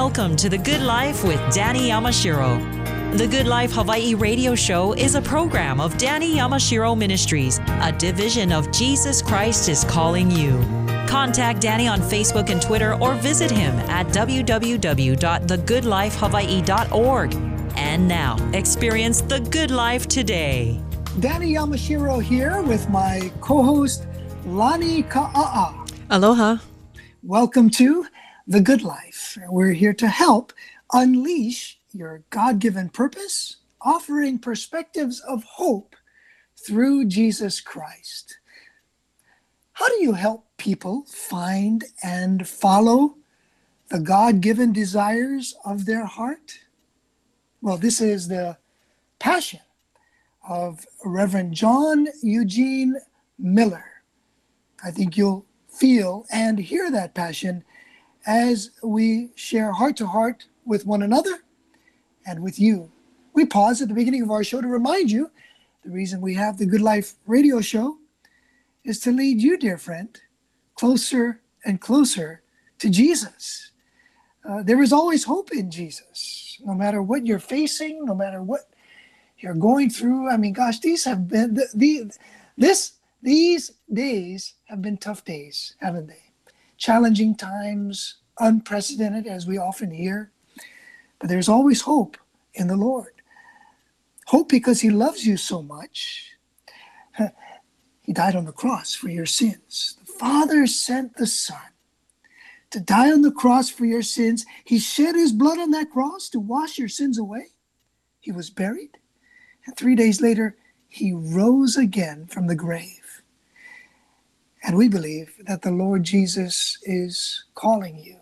Welcome to The Good Life with Danny Yamashiro. The Good Life Hawaii radio show is a program of Danny Yamashiro Ministries, a division of Jesus Christ is Calling You. Contact Danny on Facebook and Twitter or visit him at www.thegoodlifehawaii.org. And now, experience the good life today. Danny Yamashiro here with my co-host, Lani Ka'a'a. Aloha. Welcome to The Good Life. We're here to help unleash your God-given purpose, offering perspectives of hope through Jesus Christ. How do you help people find and follow the God-given desires of their heart? Well, this is the passion of Reverend John Eugene Miller. I think you'll feel and hear that passion as we share heart to heart with one another and with you. We pause at the beginning of our show to remind you the reason we have the Good Life radio show is to lead you, dear friend, closer and closer to Jesus. There is always hope in Jesus, no matter what you're facing, no matter what you're going through. I mean, gosh, these have been these days have been tough days, haven't they? Challenging times, unprecedented, as we often hear. But there's always hope in the Lord. Hope because he loves you so much. He died on the cross for your sins. The Father sent the Son to die on the cross for your sins. He shed his blood on that cross to wash your sins away. He was buried. And 3 days later, he rose again from the grave. And we believe that the Lord Jesus is calling you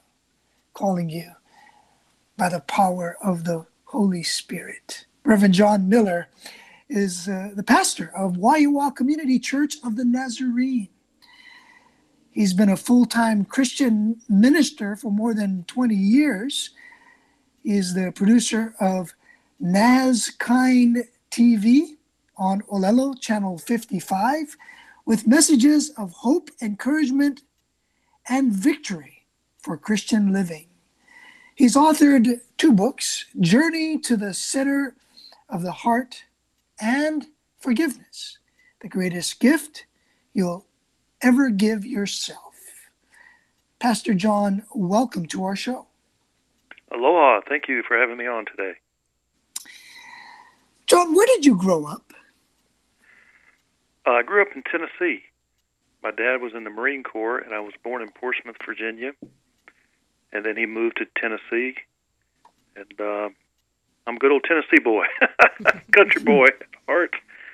by the power of the Holy Spirit. Reverend John Miller is the pastor of Waiua Community Church of the Nazarene. He's been a full-time Christian minister for more than 20 years. He is the producer of NazKind TV on Olelo, Channel 55, with messages of hope, encouragement, and victory for Christian living. He's authored 2 books, Journey to the Center of the Heart and Forgiveness, the greatest gift you'll ever give yourself. Pastor John, welcome to our show. Aloha. Thank you for having me on today. John, where did you grow up? I grew up in Tennessee. My dad was in the Marine Corps, and I was born in Portsmouth, Virginia. And then he moved to Tennessee. And I'm a good old Tennessee boy, country boy at heart.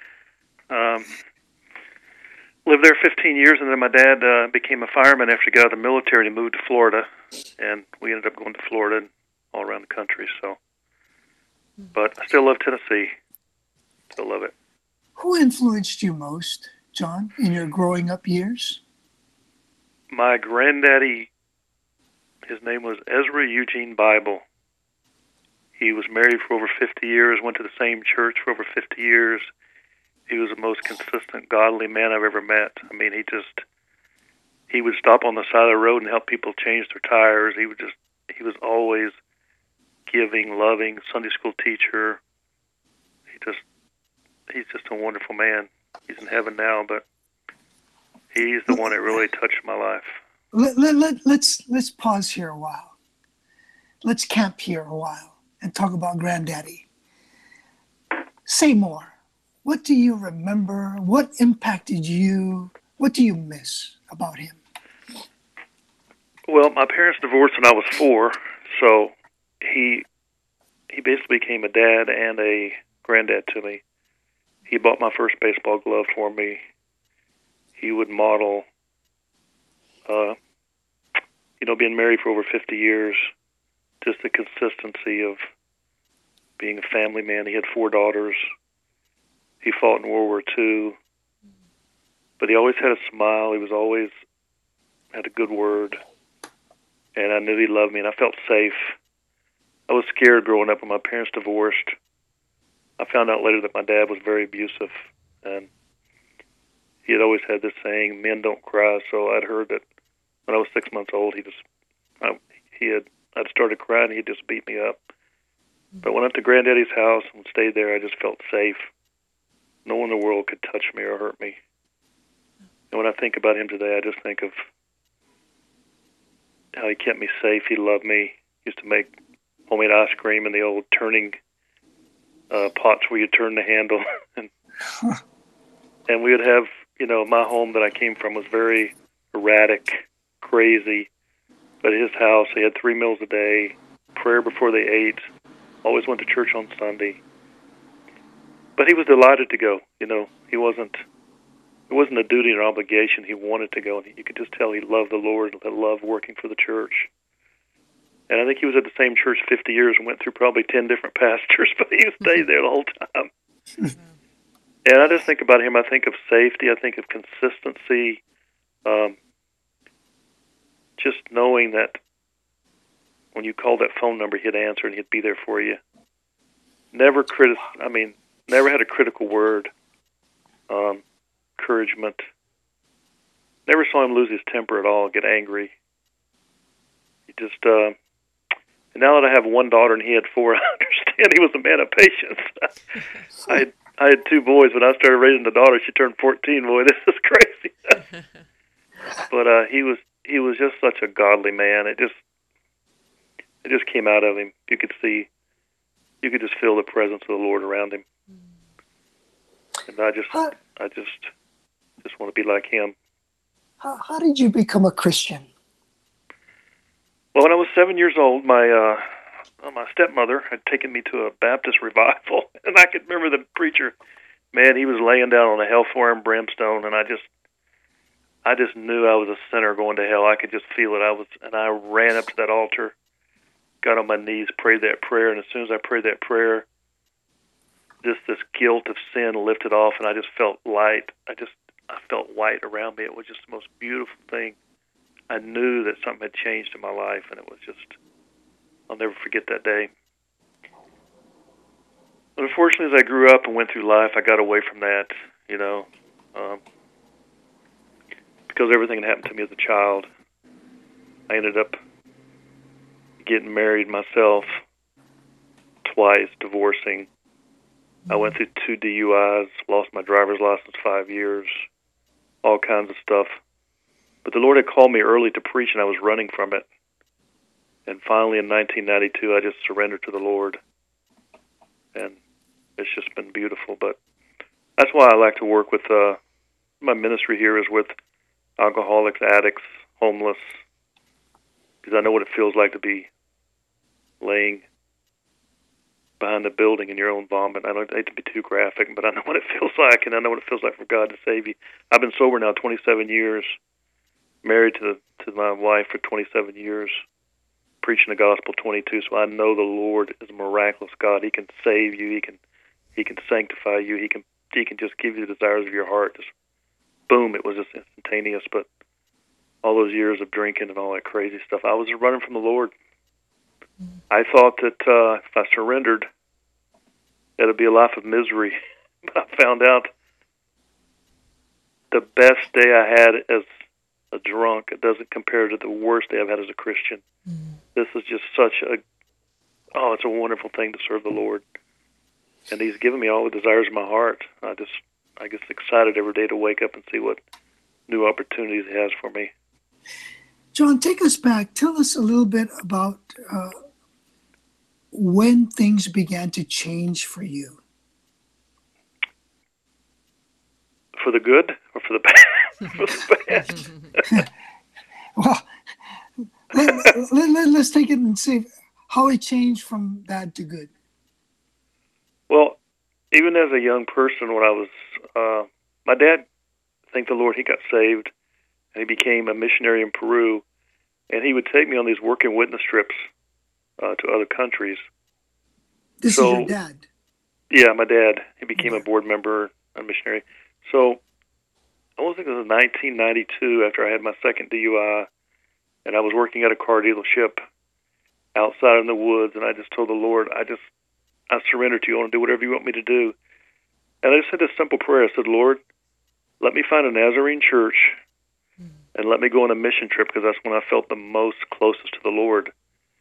Lived there 15 years, and then my dad became a fireman after he got out of the military, and he moved to Florida. And we ended up going to Florida and all around the country. But I still love Tennessee. Still love it. Who influenced you most, John, in your growing up years? My granddaddy, his name was Ezra Eugene Bible. He was married for over 50 years, went to the same church for over 50 years. He was the most consistent, godly man I've ever met. I mean, he would stop on the side of the road and help people change their tires. He was always giving, loving, Sunday school teacher. He's just a wonderful man. He's in heaven now, but he's the one that really touched my life. Let's pause here a while. Let's camp here a while and talk about Granddaddy. Say more. What do you remember? What impacted you? What do you miss about him? Well, my parents divorced when I was 4, so he basically became a dad and a granddad to me. He bought my first baseball glove for me. He would model, being married for over 50 years, just the consistency of being a family man. He had 4 daughters. He fought in World War II, but he always had a smile. He was always had a good word, and I knew he loved me, and I felt safe. I was scared growing up when my parents divorced. I found out later that my dad was very abusive, and he had always had this saying, "Men don't cry." So I'd heard that when I was 6 months old, he had I'd started crying, he'd just beat me up. But I went up to Granddaddy's house and stayed there. I just felt safe. No one in the world could touch me or hurt me. And when I think about him today, I just think of how he kept me safe. He loved me. He used to make homemade ice cream in the old turning pots where you turn the handle. And we would have, my home that I came from was very erratic, crazy. But at his house, they had 3 meals a day, prayer before they ate, always went to church on Sunday. But he was delighted to go. It wasn't a duty or obligation. He wanted to go, and you could just tell he loved the Lord and loved working for the church. And I think he was at the same church 50 years and went through probably 10 different pastors, but he stayed there the whole time. And I just think about him. I think of safety. I think of consistency. Just knowing that when you called that phone number, he'd answer and he'd be there for you. Never had a critical word. Encouragement. Never saw him lose his temper at all, get angry. He just, and now that I have one daughter and he had 4, I understand he was a man of patience. I had 2 boys. When I started raising the daughter, she turned 14. Boy, this is crazy. But he was just such a godly man. It just came out of him. You could just feel the presence of the Lord around him. And I just want to be like him. How did you become a Christian? Well, when I was 7 years old, my stepmother had taken me to a Baptist revival, and I could remember the preacher. Man, he was laying down on a hellfire and brimstone, and I just knew I was a sinner going to hell. I could just feel it. And I ran up to that altar, got on my knees, prayed that prayer, and as soon as I prayed that prayer, just this guilt of sin lifted off, and I just felt light. I felt white around me. It was just the most beautiful thing. I knew that something had changed in my life, and it was just, I'll never forget that day. Unfortunately, as I grew up and went through life, I got away from that, because everything that happened to me as a child. I ended up getting married myself twice, divorcing. I went through 2 DUIs, lost my driver's license 5 years, all kinds of stuff. But the Lord had called me early to preach, and I was running from it. And finally, in 1992, I just surrendered to the Lord. And it's just been beautiful. But that's why I like to work with, my ministry here is with alcoholics, addicts, homeless, because I know what it feels like to be laying behind a building in your own vomit. I don't hate to be too graphic, but I know what it feels like, and I know what it feels like for God to save you. I've been sober now 27 years, married to my wife for 27 years, preaching the gospel 22, so I know the Lord is a miraculous God. He can save you. He can sanctify you. He can just give you the desires of your heart. Just boom, it was just instantaneous. But all those years of drinking and all that crazy stuff, I was running from the Lord. I thought that if I surrendered, it would be a life of misery. But I found out the best day I had as a drunk, it doesn't compare to the worst day I've had as a Christian. This is just it's a wonderful thing to serve the Lord. And He's given me all the desires of my heart. I get excited every day to wake up and see what new opportunities He has for me. John, take us back. Tell us a little bit about when things began to change for you. For the good or for the bad? For the bad. Well, let's take it and see how it changed from bad to good. Well, even as a young person, when I was, my dad, thank the Lord, he got saved, and he became a missionary in Peru, and he would take me on these working witness trips to other countries. This is your dad? Yeah, my dad. He became a board member, a missionary. So I think it was 1992 after I had my second DUI, and I was working at a car dealership outside in the woods, and I just told the Lord, I surrender to you. I want to do whatever you want me to do. And I just said this simple prayer. I said, Lord, let me find a Nazarene church and let me go on a mission trip, because that's when I felt the most closest to the Lord.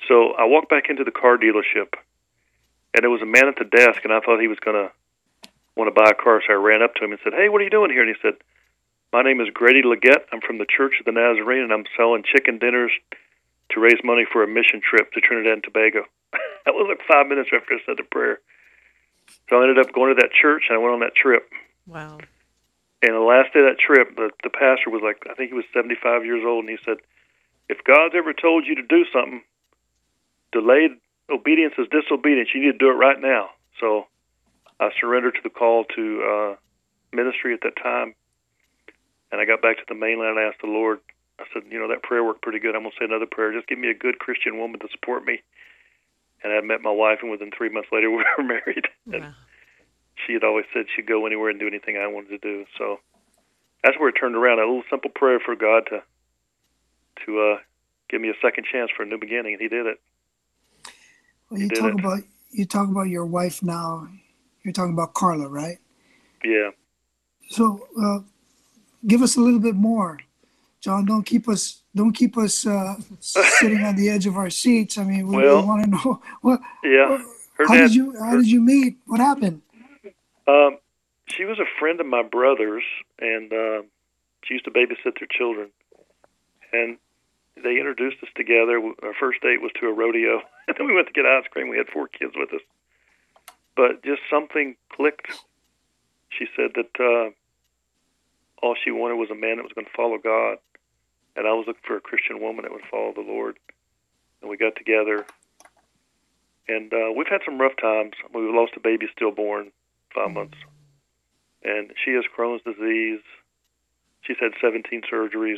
So I walked back into the car dealership, and there was a man at the desk, and I thought he was going to want to buy a car, so I ran up to him and said, "Hey, what are you doing here?" And he said, "My name is Grady Leggett. I'm from the Church of the Nazarene, and I'm selling chicken dinners to raise money for a mission trip to Trinidad and Tobago." That was like 5 minutes after I said the prayer. So I ended up going to that church, and I went on that trip. Wow. And the last day of that trip, the pastor was like, I think he was 75 years old, and he said, "If God's ever told you to do something, delayed obedience is disobedience. You need to do it right now." So I surrendered to the call to ministry at that time, and I got back to the mainland and I asked the Lord, I said, that prayer worked pretty good. I'm going to say another prayer. Just give me a good Christian woman to support me. And I met my wife, and within 3 months later, we were married. Wow. And she had always said she'd go anywhere and do anything I wanted to do. So that's where it turned around. A little simple prayer for God to give me a second chance for a new beginning, and He did it. Well, you talk about your wife now. You're talking about Carla, right? Yeah. So give us a little bit more, John. Don't keep us sitting on the edge of our seats. I mean, we want to know what. Yeah. How did you meet? What happened? She was a friend of my brother's, and she used to babysit their children. And they introduced us together. Our first date was to a rodeo, and then we went to get ice cream. We had 4 kids with us. But just something clicked. She said that all she wanted was a man that was going to follow God. And I was looking for a Christian woman that would follow the Lord. And we got together. And we've had some rough times. We lost a baby stillborn, 5 months. And she has Crohn's disease. She's had 17 surgeries.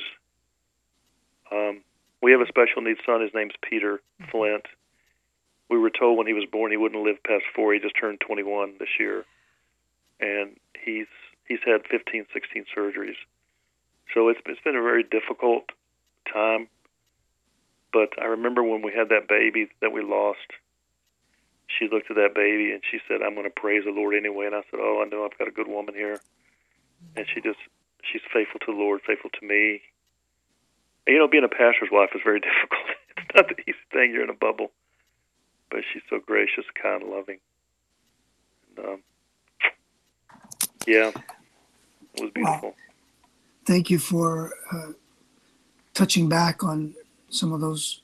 We have a special needs son. His name's Peter Flint. We were told when he was born he wouldn't live past 4. He just turned 21 this year. And he's had 15, 16 surgeries. So it's been a very difficult time. But I remember when we had that baby that we lost, she looked at that baby and she said, "I'm going to praise the Lord anyway." And I said, "Oh, I know I've got a good woman here." And she's faithful to the Lord, faithful to me. And, being a pastor's wife is very difficult. It's not the easy thing. You're in a bubble. But she's so gracious, kind, and loving. And, yeah, it was beautiful. Wow. Thank you for touching back on some of those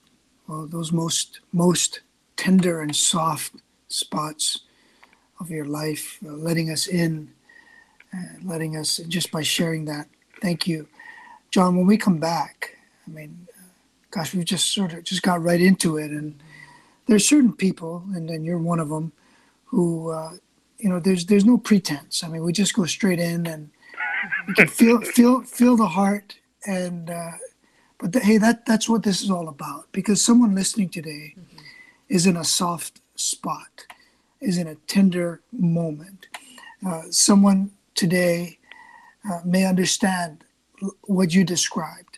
most tender and soft spots of your life, letting us in, letting us, just by sharing that. Thank you. John, when we come back, I mean, gosh, we've just got right into it. And there's certain people, and you're one of them, who, there's no pretense. I mean, we just go straight in and you can feel the heart. And, that's what this is all about, because someone listening today is in a soft spot, is in a tender moment. Someone today may understand what you described,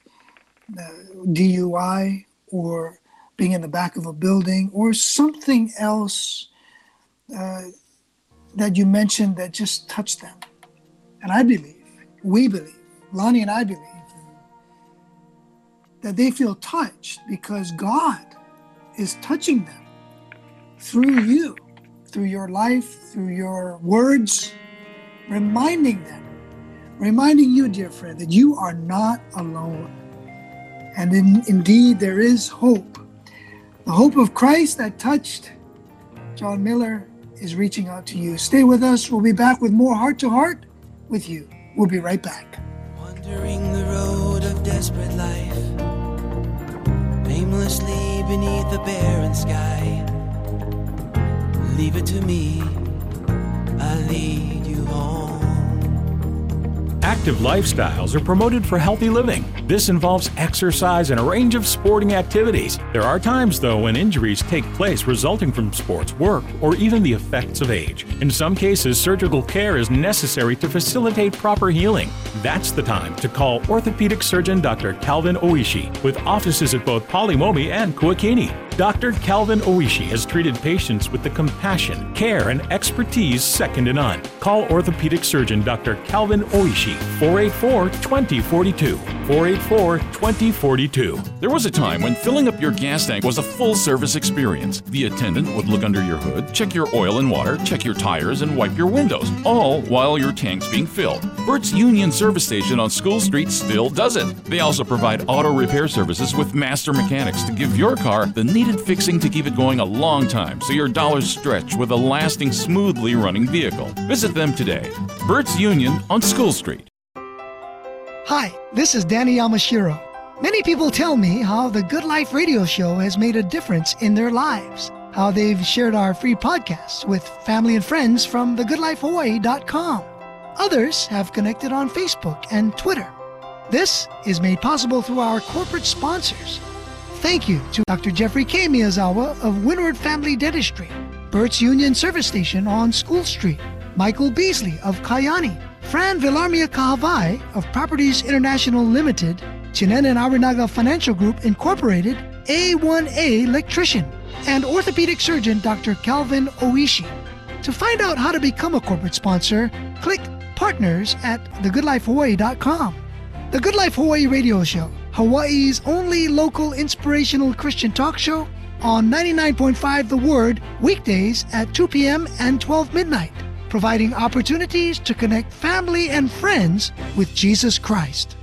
DUI or being in the back of a building or something else that you mentioned that just touched them. And we believe, Lonnie and I believe, that they feel touched because God is touching them through you, through your life, through your words, reminding you, dear friend, that you are not alone. And indeed, there is hope. The hope of Christ that touched John Miller is reaching out to you. Stay with us. We'll be back with more Heart to Heart with you. We'll be right back. Wandering the road of desperate life, aimlessly beneath a barren sky. Leave it to me, I'll lead you home. Active lifestyles are promoted for healthy living. This involves exercise and a range of sporting activities. There are times, though, when injuries take place resulting from sports, work, or even the effects of age. In some cases, surgical care is necessary to facilitate proper healing. That's the time to call orthopedic surgeon Dr. Calvin Oishi, with offices at both Polimomi and Kuakini. Dr. Calvin Oishi has treated patients with the compassion, care, and expertise second to none. Call orthopedic surgeon Dr. Calvin Oishi, 484-2042, 484-2042. There was a time when filling up your gas tank was a full-service experience. The attendant would look under your hood, check your oil and water, check your tires, and wipe your windows, all while your tank's being filled. Burt's Union Service Station on School Street still does it. They also provide auto repair services with master mechanics to give your car the needed fixing to keep it going a long time so your dollars stretch with a lasting, smoothly running vehicle. Visit them today. Burt's Union on School Street. Hi, this is Danny Yamashiro. Many people tell me how the Good Life radio show has made a difference in their lives, how they've shared our free podcasts with family and friends from thegoodlifehawaii.com. Others have connected on Facebook and Twitter. This is made possible through our corporate sponsors. Thank you to Dr. Jeffrey K. Miyazawa of Windward Family Dentistry, Burt's Union Service Station on School Street, Michael Beasley of Kayani, Fran Villarmia Kahavai of Properties International Limited, Chinen and Arinaga Financial Group Incorporated, A1A Electrician, and orthopedic surgeon Dr. Calvin Oishi. To find out how to become a corporate sponsor, click Partners at thegoodlifehawaii.com. The Good Life Hawaii Radio Show, Hawaii's only local inspirational Christian talk show on 99.5 The Word, weekdays at 2 p.m. and 12 midnight, providing opportunities to connect family and friends with Jesus Christ.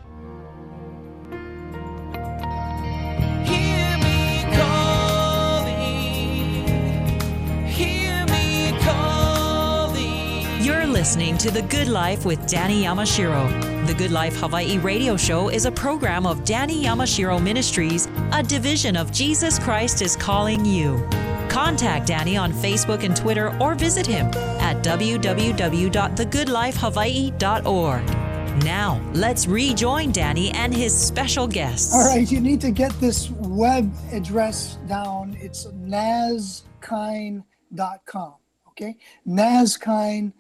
Hear me calling, hear me calling. You're listening to The Good Life with Danny Yamashiro. The Good Life Hawaii radio show is a program of Danny Yamashiro Ministries, a division of Jesus Christ is Calling You. Contact Danny on Facebook and Twitter or visit him at www.thegoodlifehawaii.org. Now, let's rejoin Danny and his special guests. All right, you need to get this web address down. It's nazkine.com, okay? nazkine.com.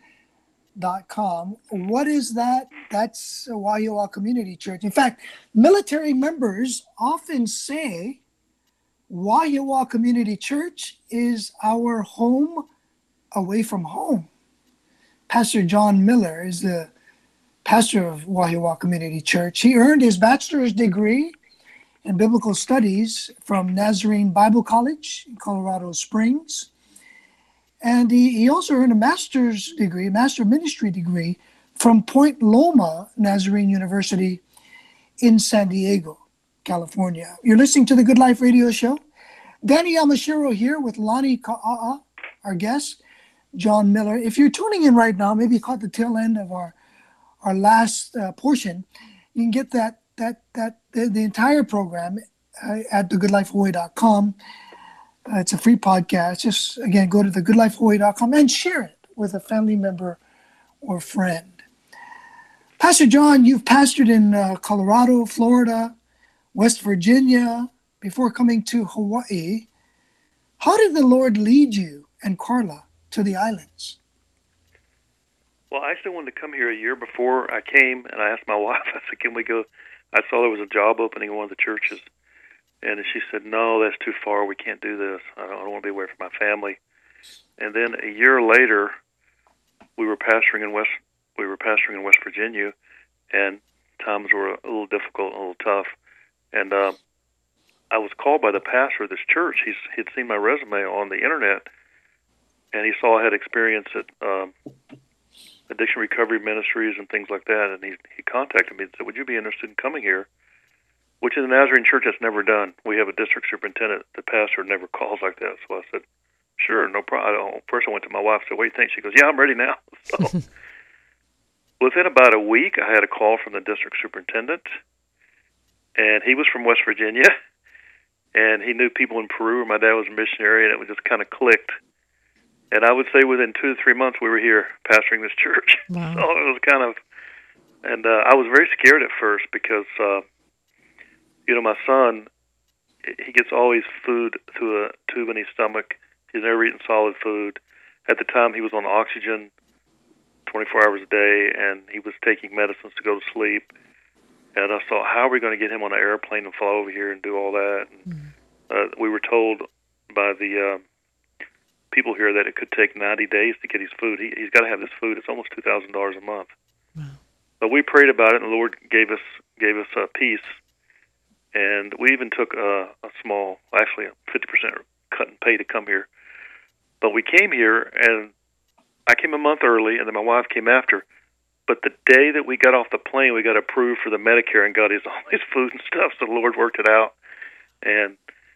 What is that? That's Wahiawa Community Church. In fact, military members often say Wahiawa Community Church is our home away from home. Pastor John Miller is the pastor of Wahiawa Community Church. He earned his bachelor's degree in biblical studies from Nazarene Bible College in Colorado Springs. And he also earned a master's degree, master ministry degree from Point Loma Nazarene University in San Diego, California. You're listening to the Good Life Radio Show. Danny Yamashiro here with Lonnie Ka'a'a, our guest, John Miller. If you're tuning in right now, maybe you caught the tail end of our last portion, you can get the entire program at thegoodlifehawaii.com. It's a free podcast. Just, again, go to thegoodlifehawaii.com and share it with a family member or friend. Pastor John, you've pastored in Colorado, Florida, West Virginia, before coming to Hawaii. How did the Lord lead you and Carla to the islands? Well, I actually wanted to come here a year before I came, and I asked my wife, I said, can we go? I saw there was a job opening in one of the churches. And she said, no, that's too far. We can't do this. I don't want to be away from my family. And then a year later, we were pastoring in West Virginia, and times were a little difficult, a little tough. And I was called by the pastor of this church. He'd seen my resume on the internet, and he saw I had experience at addiction recovery ministries and things like that. And he contacted me and said, would you be interested in coming here? Which in the Nazarene Church, that's never done. We have a district superintendent. The pastor never calls like that. So I said, sure, no problem. First I went to my wife and said, what do you think? She goes, yeah, I'm ready now. So within about a week, I had a call from the district superintendent, and he was from West Virginia, and he knew people in Peru. My dad was a missionary, and it just kind of clicked. And I would say within 2 to 3 months, we were here pastoring this church. Wow. So it was kind of, and I was very scared at first because, my son, he gets all his food through a tube in his stomach. He's never eaten solid food. At the time, he was on oxygen 24 hours a day, and he was taking medicines to go to sleep. And I thought, how are we going to get him on an airplane and fly over here and do all that? And we were told by the people here that it could take 90 days to get his food. He's got to have this food. It's almost $2,000 a month. Wow. But we prayed about it, and the Lord gave us peace. And we even took a small, actually a 50% cut and pay to come here. But we came here, and I came a month early, and then my wife came after. But the day that we got off the plane, we got approved for the Medicare and got all his food and stuff. So the Lord worked it out, and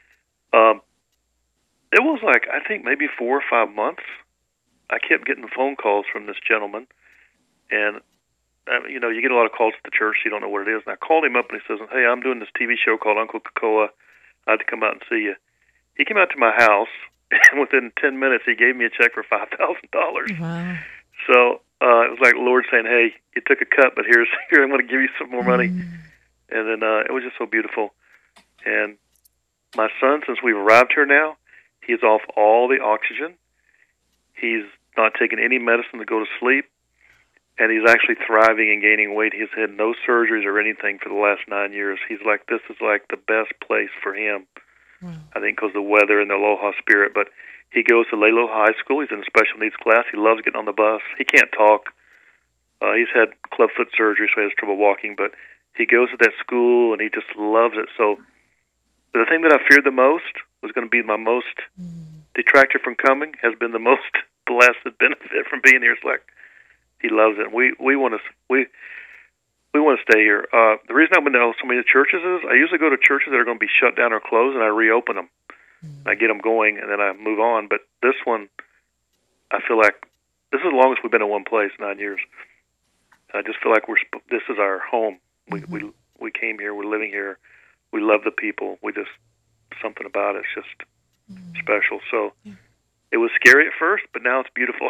it was like, I think maybe 4 or 5 months. I kept getting phone calls from this gentleman, and you know, you get a lot of calls at the church, so you don't know what it is. And I called him up, and he says, "Hey, I'm doing this TV show called Uncle Kakoa. I had to come out and see you." He came out to my house, and within 10 minutes, he gave me a check for $5,000. Wow. So it was like the Lord saying, "Hey, you took a cut, but here I'm going to give you some more money." And then it was just so beautiful. And my son, since we've arrived here now, he's off all the oxygen. He's not taking any medicine to go to sleep. And he's actually thriving and gaining weight. He's had no surgeries or anything for the last 9 years. He's like, this is like the best place for him. Wow. I think because of the weather and the Aloha spirit. But he goes to Lalo High School. He's in a special needs class. He loves getting on the bus. He can't talk. He's had clubfoot surgery, so he has trouble walking. But he goes to that school, and he just loves it. So the thing that I feared the most was going to be my most detractor from coming has been the most blessed benefit from being here. It's like, he loves it. We want to stay here. The reason I've been to so many churches is I usually go to churches that are going to be shut down or closed, and I reopen them. I get them going, and then I move on. But this one, I feel like this is the longest we've been in one place, 9 years. I just feel like this is our home. We came here. We're living here. We love the people. Something about it's just special. So it was scary at first, but now it's beautiful.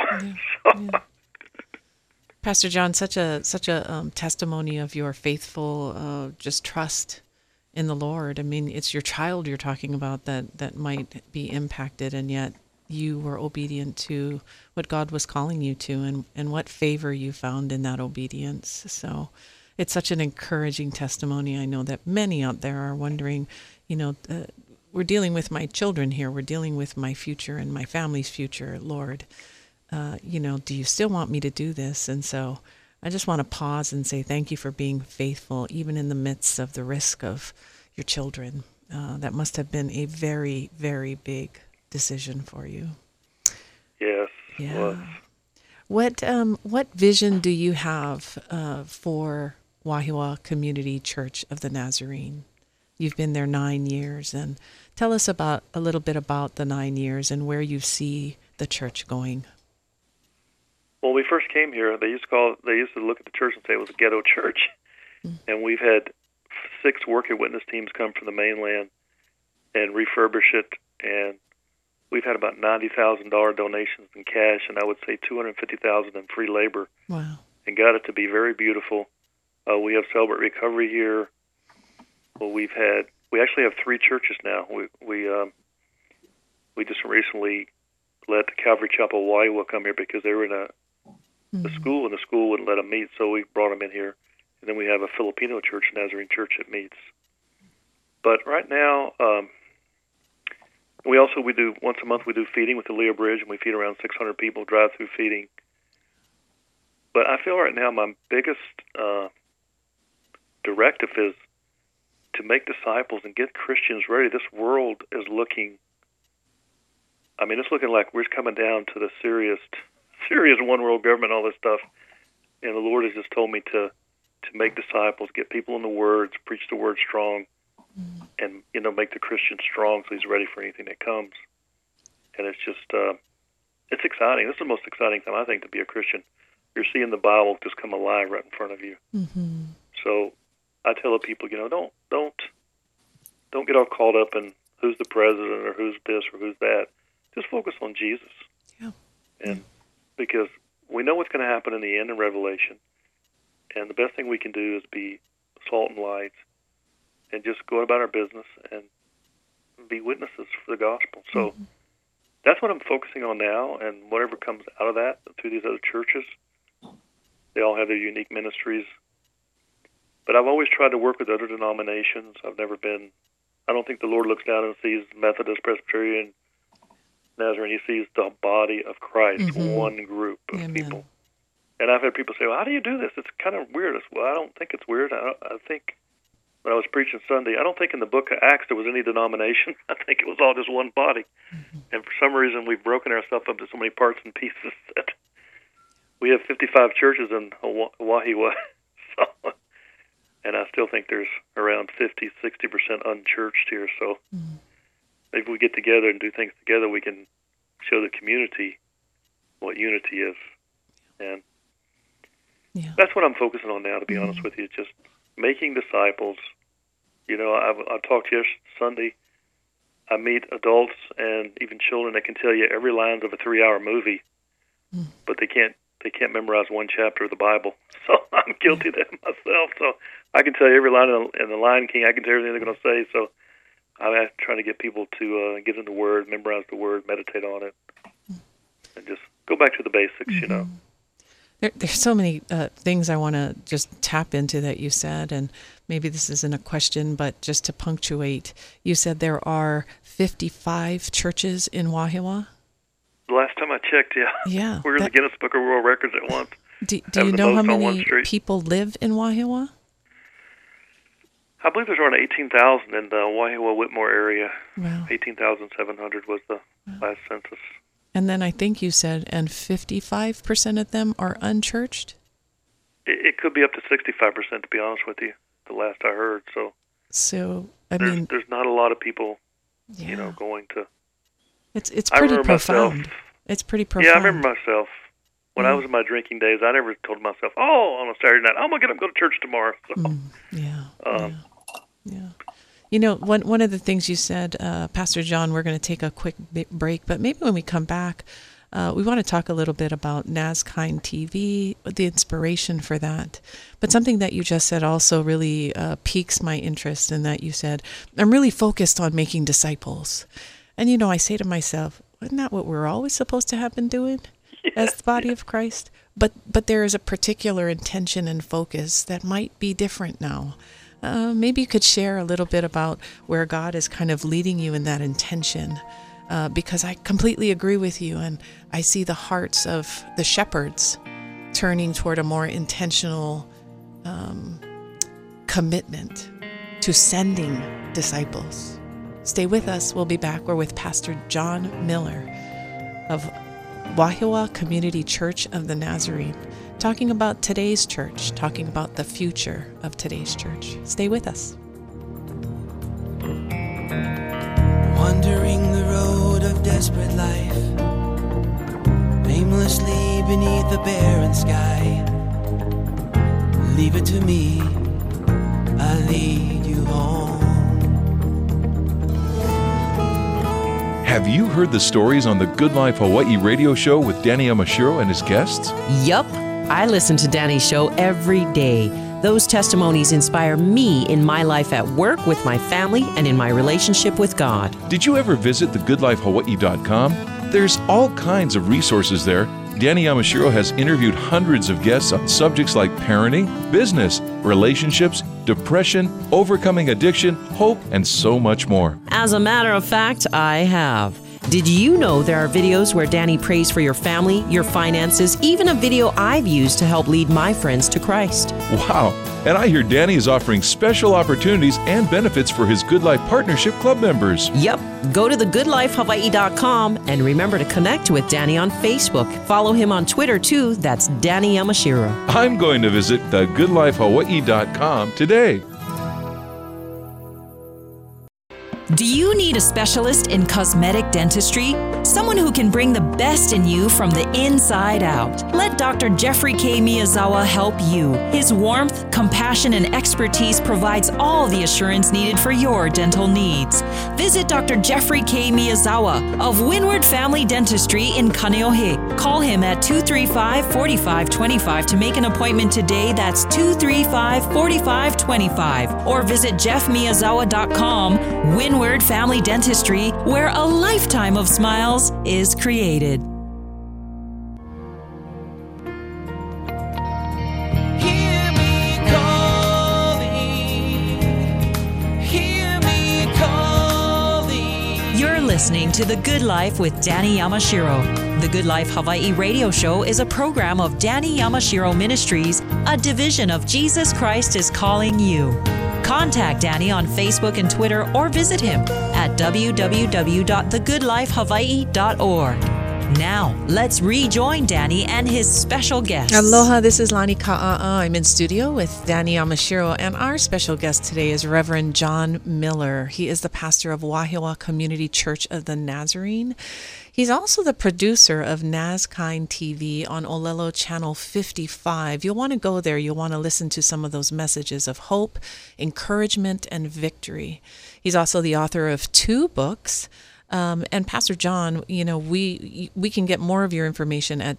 Pastor John, such a testimony of your faithful just trust in the Lord. I mean, it's your child you're talking about that might be impacted, and yet you were obedient to what God was calling you to, and what favor you found in that obedience. So it's such an encouraging testimony. I know that many out there are wondering, we're dealing with my children here. We're dealing with my future and my family's future, Lord. Do you still want me to do this? And so I just want to pause and say thank you for being faithful, even in the midst of the risk of your children. That must have been a very, very big decision for you. Yes. Yeah. What vision do you have for Wahiawa Community Church of the Nazarene? You've been there 9 years, and tell us a little bit about the 9 years and where you see the church going. When we first came here, they used to look at the church and say it was a ghetto church. And we've had 6 worker witness teams come from the mainland and refurbish it, and we've had about $90,000 donations in cash, and I would say $250,000 in free labor. Wow! And got it to be very beautiful. We have Celebrate Recovery here. Well, we actually have 3 churches now. We just recently let the Calvary Chapel Wahiawa come here because they were in a school, and the school wouldn't let them meet, so we brought them in here. And then we have a Filipino church, Nazarene Church, that meets. But right now, we do once a month. We do feeding with the Leo Bridge, and we feed around 600 people, drive-through feeding. But I feel right now my biggest directive is to make disciples and get Christians ready. This world is looking. It's looking like we're coming down to the serious one world government, all this stuff. And the Lord has just told me to make disciples, get people in the words, preach the word strong, and make the Christian strong so he's ready for anything that comes. And it's just it's exciting. This is the most exciting time, I think, to be a Christian. You're seeing the Bible just come alive right in front of you. Mm-hmm. So I tell the people, don't get all caught up in who's the president or who's this or who's that. Just focus on Jesus. Yeah. And because we know what's going to happen in the end in Revelation. And the best thing we can do is be salt and light and just go about our business and be witnesses for the gospel. So that's what I'm focusing on now, and whatever comes out of that through these other churches, they all have their unique ministries. But I've always tried to work with other denominations. I've never been I don't think the Lord looks down and sees Methodist, Presbyterian, Nazarene. He sees the body of Christ, one group of people. And I've had people say, well, how do you do this? It's kind of weird. Well, I don't think it's weird. I think when I was preaching Sunday, I don't think in the book of Acts there was any denomination. I think it was all just one body. And for some reason, we've broken ourselves up into so many parts and pieces that we have 55 churches in Wahiawa. So, and I still think there's around 50, 60% unchurched here. So maybe we get together and do things together, we can show the community what unity is. And that's what I'm focusing on now, to be honest with you, just making disciples. You know, I talked yesterday, Sunday. I meet adults and even children that can tell you every line of a 3-hour movie, but they can't memorize one chapter of the Bible. So I'm guilty of that myself. So I can tell you every line in the Lion King. I can tell you everything they're going to say. So I'm trying to get people to get in the Word, memorize the Word, meditate on it, and just go back to the basics, you know. There's so many things I want to just tap into that you said, and maybe this isn't a question, but just to punctuate, you said there are 55 churches in Wahiawa? The last time I checked, yeah. We're in the Guinness Book of World Records at once. Do you know how many people live in Wahiawa? I believe there's around 18,000 in the Wahiawa-Whitmore area. Wow. 18,700 was the last census. And then I think you said, and 55% of them are unchurched? It could be up to 65%, to be honest with you, the last I heard. So I mean, there's not a lot of people, you know, going to. It's pretty profound. It's pretty profound. Yeah, I remember myself. When I was in my drinking days, I never told myself, on a Saturday night, I'm going to go to church tomorrow. So, yeah. You know, one of the things you said, Pastor John, we're going to take a quick break, but maybe when we come back, we want to talk a little bit about NASKIND TV, the inspiration for that. But something that you just said also really piques my interest in that you said, I'm really focused on making disciples. And, you know, I say to myself, isn't that what we're always supposed to have been doing as the body of Christ? But there is a particular intention and focus that might be different now. Maybe you could share a little bit about where God is kind of leading you in that intention, because I completely agree with you, and I see the hearts of the shepherds turning toward a more intentional commitment to sending disciples. Stay with us. We'll be back. We're with Pastor John Miller of Wahiawa Community Church of the Nazarene, talking about today's church, talking about the future of today's church. Stay with us. Wandering the road of desperate life, aimlessly beneath the barren sky. Leave it to me, I'll lead you home. Have you heard the stories on the Good Life Hawaii radio show with Danny Yamashiro and his guests? Yup. I listen to Danny's show every day. Those testimonies inspire me in my life at work, with my family, and in my relationship with God. Did you ever visit thegoodlifehawaii.com? There's all kinds of resources there. Danny Yamashiro has interviewed hundreds of guests on subjects like parenting, business, relationships, depression, overcoming addiction, hope, and so much more. As a matter of fact, I have. Did you know there are videos where Danny prays for your family, your finances, even a video I've used to help lead my friends to Christ? Wow. And I hear Danny is offering special opportunities and benefits for his Good Life Partnership Club members. Yep. Go to thegoodlifehawaii.com and remember to connect with Danny on Facebook. Follow him on Twitter too. That's Danny Yamashiro. I'm going to visit thegoodlifehawaii.com today. Do you need a specialist in cosmetic dentistry? Someone who can bring the best in you from the inside out. Let Dr. Jeffrey K. Miyazawa help you. His warmth, compassion, and expertise provides all the assurance needed for your dental needs. Visit Dr. Jeffrey K. Miyazawa of Windward Family Dentistry in Kaneohe. Call him at 235-4525 to make an appointment today. That's 235-4525. Or visit jeffmiyazawa.com. Windward Family Dentistry, where a lifetime of smiles is created. Hear me calling, hear me calling. listening to The Good Life with Danny Yamashiro. The Good Life Hawaii radio show is a program of Danny Yamashiro Ministries, a division of Jesus Christ is Calling You. Contact Danny on Facebook and Twitter or visit him at www.thegoodlifehawaii.org. Now, let's rejoin Danny and his special guest. Aloha, this is Lani Ka'a'a. I'm in studio with Danny Yamashiro, and our special guest today is Reverend John Miller. He is the pastor of Wahiawa Community Church of the Nazarene. He's also the producer of NazKind TV on Olelo Channel 55. You'll want to go there. You'll want to listen to some of those messages of hope, encouragement, and victory. He's also the author of 2 books. And Pastor John, you know, we can get more of your information at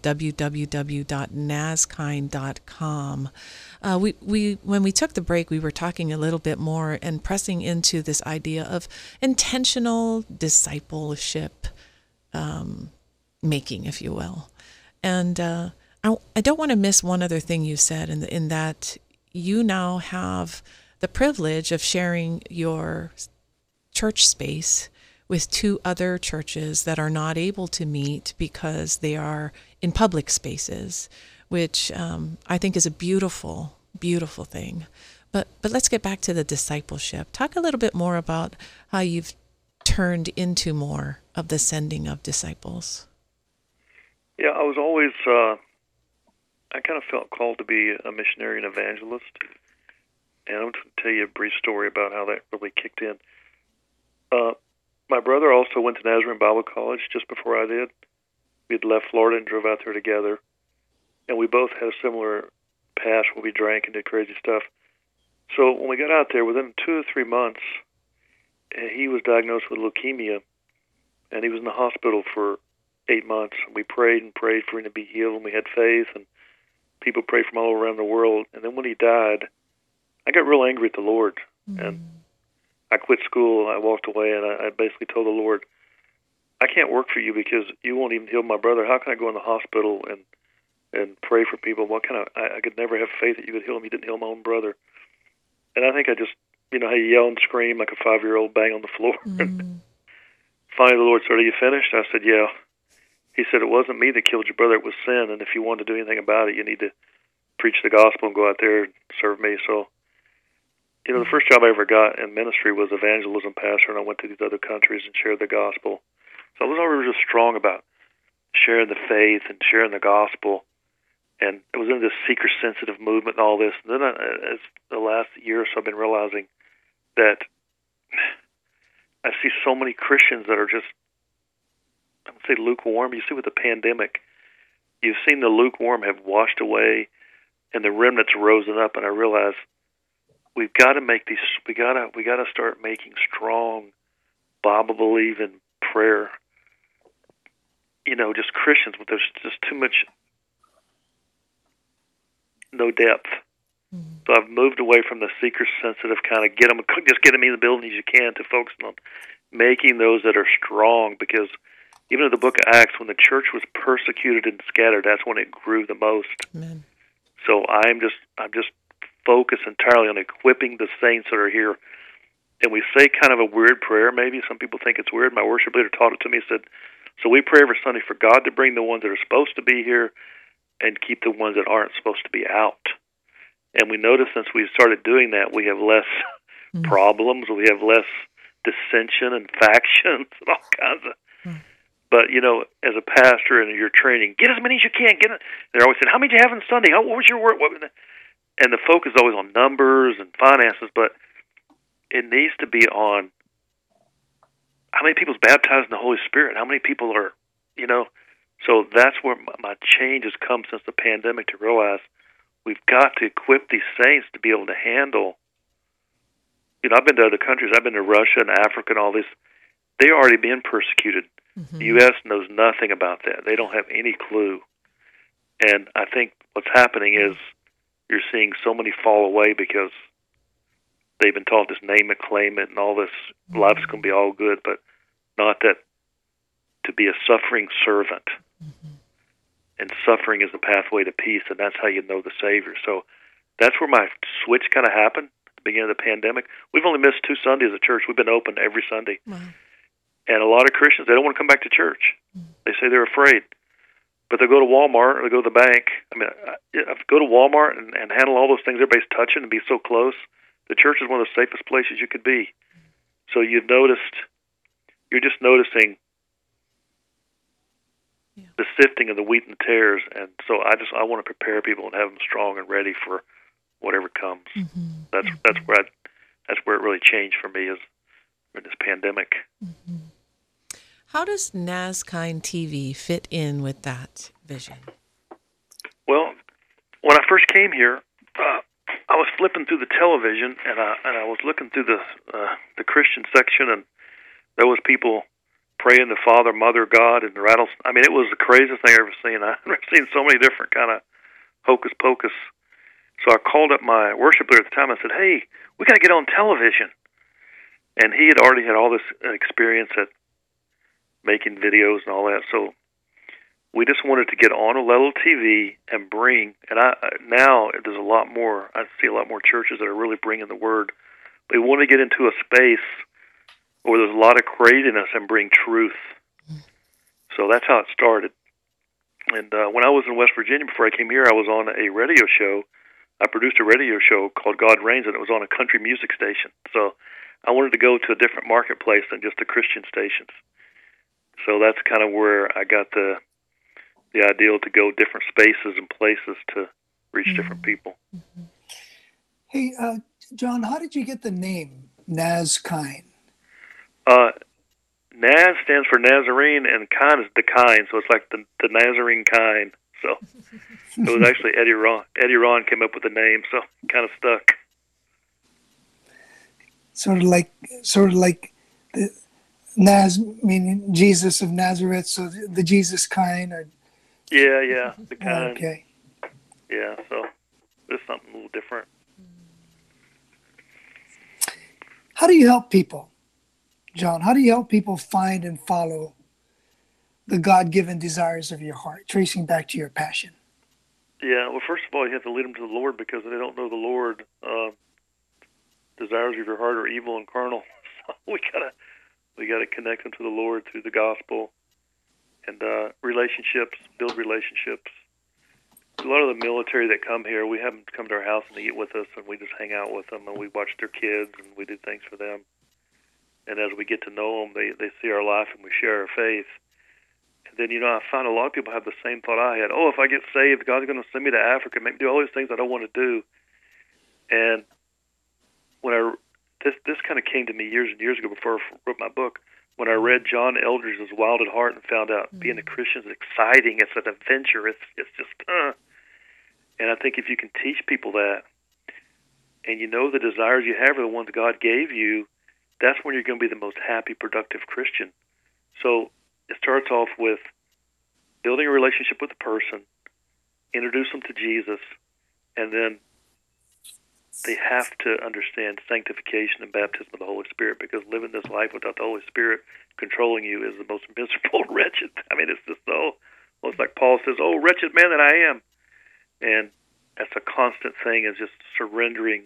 www.nazkind.com. When we took the break, we were talking a little bit more and pressing into this idea of intentional discipleship making, if you will. And I don't want to miss one other thing you said, in that you now have the privilege of sharing your church space with 2 other churches that are not able to meet because they are in public spaces, which I think is a beautiful, beautiful thing. But let's get back to the discipleship. Talk a little bit more about how you've turned into more of the sending of disciples. Yeah, I was always, I kind of felt called to be a missionary and evangelist. And I'm going to tell you a brief story about how that really kicked in. My brother also went to Nazarene Bible College just before I did. We had left Florida and drove out there together. And we both had a similar past where we drank and did crazy stuff. So when we got out there, within 2 or 3 months, he was diagnosed with leukemia. And he was in the hospital for 8 months. We prayed and prayed for him to be healed, and we had faith. And people prayed from all around the world. And then when he died, I got real angry at the Lord. Mm-hmm. And I quit school, I walked away, and I basically told the Lord, I can't work for you because you won't even heal my brother. How can I go in the hospital and pray for people? I could never have faith that you would heal him. You didn't heal my own brother. And I think I just, you know how you yell and scream like a 5-year-old, bang on the floor. Mm. Finally, the Lord said, are you finished? I said, yeah. He said, it wasn't me that killed your brother, it was sin, and if you want to do anything about it, you need to preach the gospel and go out there and serve me. So, you know, the first job I ever got in ministry was evangelism pastor, and I went to these other countries and shared the gospel. So I was always just strong about sharing the faith and sharing the gospel, and it was in this seeker-sensitive movement and all this. And then as the last year or so, I've been realizing that I see so many Christians that are just, I would say, lukewarm. You see with the pandemic, you've seen the lukewarm have washed away, and the remnants risen up, and I realized we've got to make these. We got to start making strong, Bible-believing prayer. You know, just Christians, but there's just too much, no depth. Mm-hmm. So I've moved away from the seeker-sensitive kind of get them in the building as you can to focusing on making those that are strong. Because even in the book of Acts, when the church was persecuted and scattered, that's when it grew the most. Amen. So I'm just focus entirely on equipping the saints that are here. And we say kind of a weird prayer, maybe. Some people think it's weird. My worship leader taught it to me. He said, so we pray every Sunday for God to bring the ones that are supposed to be here and keep the ones that aren't supposed to be out. And we notice since we started doing that, we have less problems. We have less dissension and factions and all kinds of... But, you know, as a pastor and you're training, get as many as you can. They're always saying, how many did you have on Sunday? What was your work? And the focus is always on numbers and finances, but it needs to be on how many people's baptized in the Holy Spirit, how many people are, you know. So that's where my change has come since the pandemic, to realize we've got to equip these saints to be able to handle. You know, I've been to other countries. I've been to Russia and Africa and all this. They're already being persecuted. Mm-hmm. The U.S. knows nothing about that. They don't have any clue. And I think what's happening is you're seeing so many fall away because they've been taught this name it, claim it, and all this. Mm-hmm. Life's going to be all good, but not that to be a suffering servant. Mm-hmm. And suffering is the pathway to peace, and that's how you know the Savior. So that's where my switch kind of happened at the beginning of the pandemic. We've only missed 2 Sundays at church. We've been open every Sunday. Wow. And a lot of Christians, they don't want to come back to church. They say they're afraid. But they go to Walmart or they go to the bank. I mean, go to Walmart and handle all those things everybody's touching and be so close. The church is one of the safest places you could be. So you're just noticing the sifting of the wheat and the tares. And so I want to prepare people and have them strong and ready for whatever comes. That's where it really changed for me is in this pandemic. How does NASKIND TV fit in with that vision? Well, when I first came here, I was flipping through the television, and I was looking through the Christian section, and there was people praying to Father, Mother, God, and rattles. I mean, it was the craziest thing I've ever seen. I've never seen so many different kind of hocus pocus. So I called up my worship leader at the time. I said, "Hey, we got to get on television." And he had already had all this experience at making videos and all that. So we just wanted to get on a little TV and bring, and now there's a lot more, I see a lot more churches that are really bringing the word. They want to get into a space where there's a lot of craziness and bring truth. So that's how it started. And when I was in West Virginia, before I came here, I was on a radio show. I produced a radio show called God Reigns, and it was on a country music station. So I wanted to go to a different marketplace than just the Christian stations. So that's kind of where I got the ideal to go different spaces and places to reach different people. Hey, John, how did you get the name NASKIND? Naz stands for Nazarene, and Kind is the kind, so it's like the Nazarene kind. So it was actually Eddie Ron. Eddie Ron came up with the name, so it kind of stuck. Sort of like the Naz, meaning Jesus of Nazareth, so the Jesus kind, or yeah, the kind. Okay. Yeah, so it's something a little different. How do you help people, John? How do you help people find and follow the God-given desires of your heart, tracing back to your passion? Yeah, well, first of all, you have to lead them to the Lord, because if they don't know the Lord, desires of your heart are evil and carnal. So we gotta connect them to the Lord through the gospel and relationships, build relationships. A lot of the military that come here, we have them come to our house and eat with us, and we just hang out with them, and we watch their kids, and we do things for them. And as we get to know them, they see our life, and we share our faith. And then, I find a lot of people have the same thought I had. Oh, if I get saved, God's going to send me to Africa, make me do all these things I don't want to do. And when this kind of came to me years and years ago before I wrote my book, when I read John Eldredge's Wild at Heart and found out being a Christian is exciting, it's an adventure, it's just, And I think if you can teach people that, and the desires you have are the ones God gave you, that's when you're going to be the most happy, productive Christian. So it starts off with building a relationship with the person, introduce them to Jesus, and then they have to understand sanctification and baptism of the Holy Spirit, because living this life without the Holy Spirit controlling you is the most miserable, wretched. I mean, it's just so, well, it's like Paul says, "Oh, wretched man that I am." And that's a constant thing, is just surrendering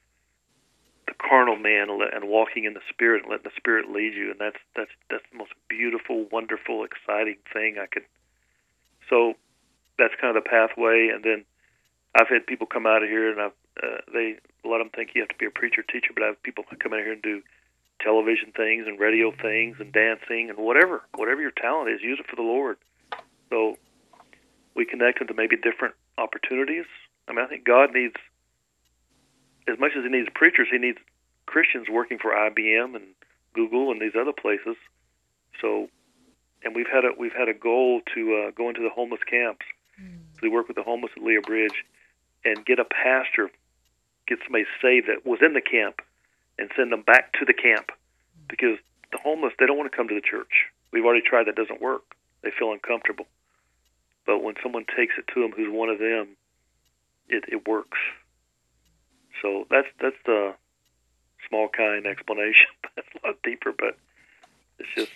the carnal man and walking in the Spirit and letting the Spirit lead you. And that's the most beautiful, wonderful, exciting thing I could. So that's kind of the pathway. And then I've had people come out of here, and a lot of them think you have to be a preacher, teacher, but I have people come out here and do television things and radio things and dancing and whatever your talent is, use it for the Lord. So we connect them to maybe different opportunities. I mean, I think God needs, as much as He needs preachers, He needs Christians working for IBM and Google and these other places. So, and we've had a goal to go into the homeless camps. So we work with the homeless at Lea Bridge and get a pastor, get somebody saved that was in the camp, and send them back to the camp, because the homeless, they don't want to come to the church. We've already tried, that doesn't work. They feel uncomfortable. But when someone takes it to them who's one of them, it works. So that's the small kind explanation. That's a lot deeper, but it's just,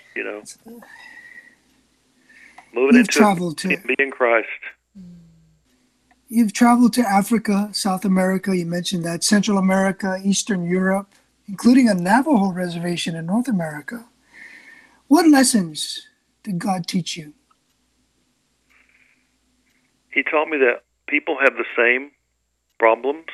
moving into being Christ. You've traveled to Africa, South America, you mentioned that, Central America, Eastern Europe, including a Navajo reservation in North America. What lessons did God teach you? He taught me that people have the same problems,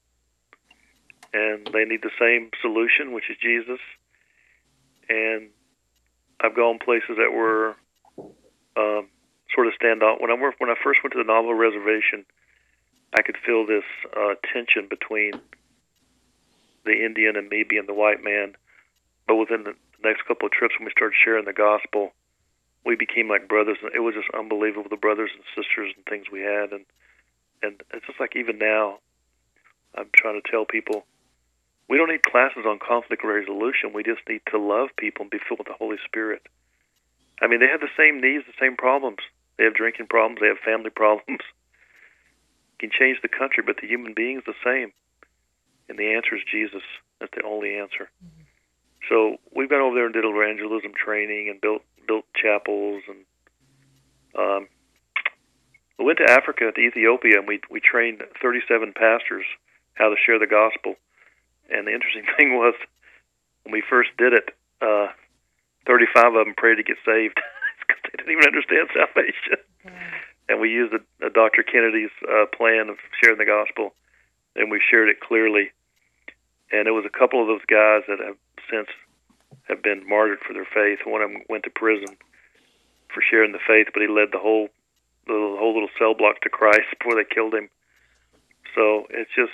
and they need the same solution, which is Jesus. And I've gone places that were sort of stand out. When I first went to the Navajo Reservation, I could feel this tension between the Indian and me being the white man. But within the next couple of trips, when we started sharing the gospel, we became like brothers. And it was just unbelievable, the brothers and sisters and things we had. And it's just like even now, I'm trying to tell people, we don't need classes on conflict resolution. We just need to love people and be filled with the Holy Spirit. I mean, they have the same needs, the same problems. They have drinking problems. They have family problems. You can change the country, but the human being is the same. And the answer is Jesus. That's the only answer. Mm-hmm. So we've gone over there and did evangelism training and built chapels. And we went to Africa, to Ethiopia, and we trained 37 pastors how to share the gospel. And the interesting thing was, when we first did it, 35 of them prayed to get saved because they didn't even understand salvation. Wow. And we used Dr. Kennedy's plan of sharing the gospel, and we shared it clearly. And it was a couple of those guys that have since have been martyred for their faith. One of them went to prison for sharing the faith, but he led the whole little cell block to Christ before they killed him. So it's just,